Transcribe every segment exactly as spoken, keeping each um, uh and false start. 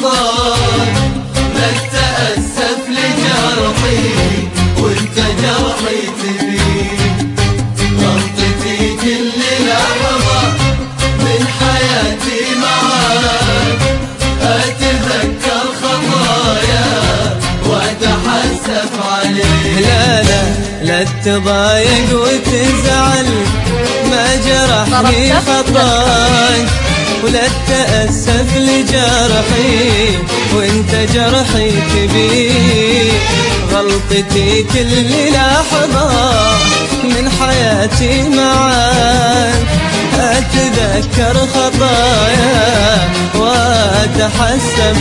لحظات. لا تتأسف لجرحي وانت جرحي تبي، غلطتي كل لحظة من حياتي معاك. أتذكر خطايا وأتحسف عليك. لا لا لا تضايق وتزعل، ما جرحني خطاك. ولا تتأسف لجرحي وانت جرحي تبي، غلطتي كل لحظة من حياتي معاك. أتذكر خطايا وأتحسف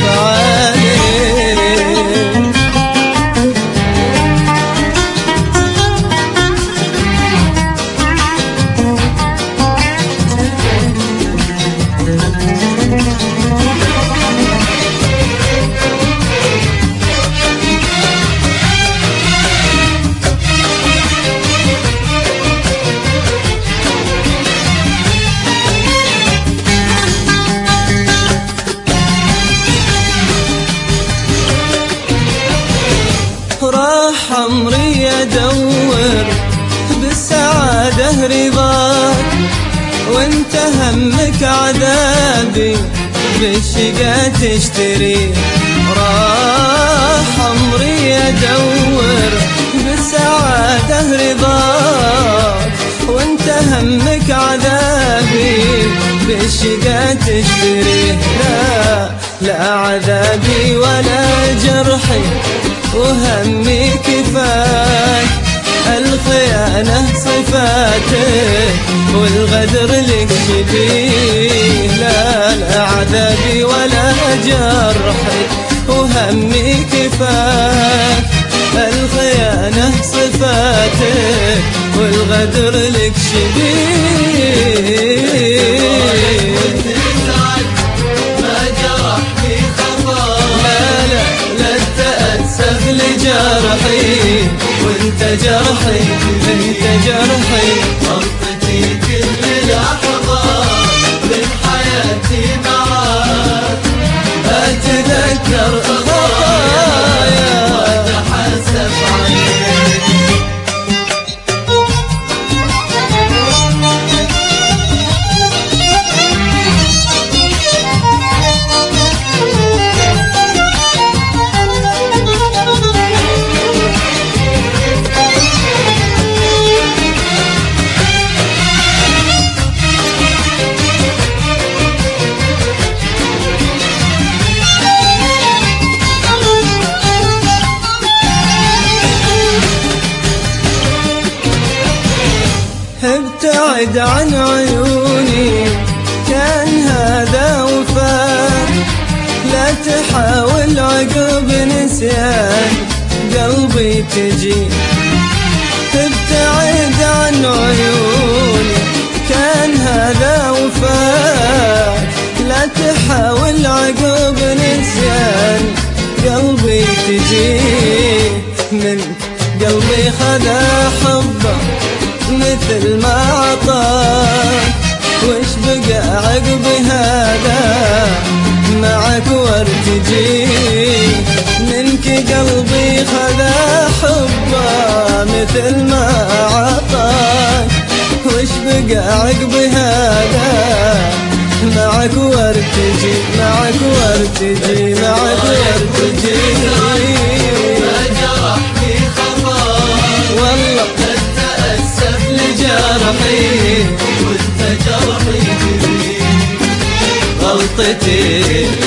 عليك. راح عمري أدور بالسعادة رضاك، وانت همك عذابي بالشقا تشتري. راح عمري أدور بالسعادة رضاك، وانت همك عذابي بالشقا تشتري. لا لا عذابي ولا جرحي وهمي كفاك، الخيانة صفاتك والغدر لك شبيه. لا لا عذابي ولا جرحي وهمي كفاك، الخيانة صفاتك والغدر لك شبيه. لجرحي وانت جرحي انت جرحي، غلطتي كل لحظة من حياتي معاك. أتذكر خطايا وأتحسف عليك. ابتعد عن عيوني كان هذا وفاء، لا تحاول عقب نسيان قلبي تجي. ابتعد عن عيوني كان هذا وفاء، لا تحاول عقب نسيان قلبي تجي. من قلبي خذا حبه مثل ما عطاك، وش بقى عقب هذا معك وارتجي. منك قلبي خذا حبه مثل ما عطاك، وش بقى عقب هذا معك وارتجي معك وارتجي معك وارتجي. ما جرحني خطاك والله جرحي وانت جرحي تبي، غلطتي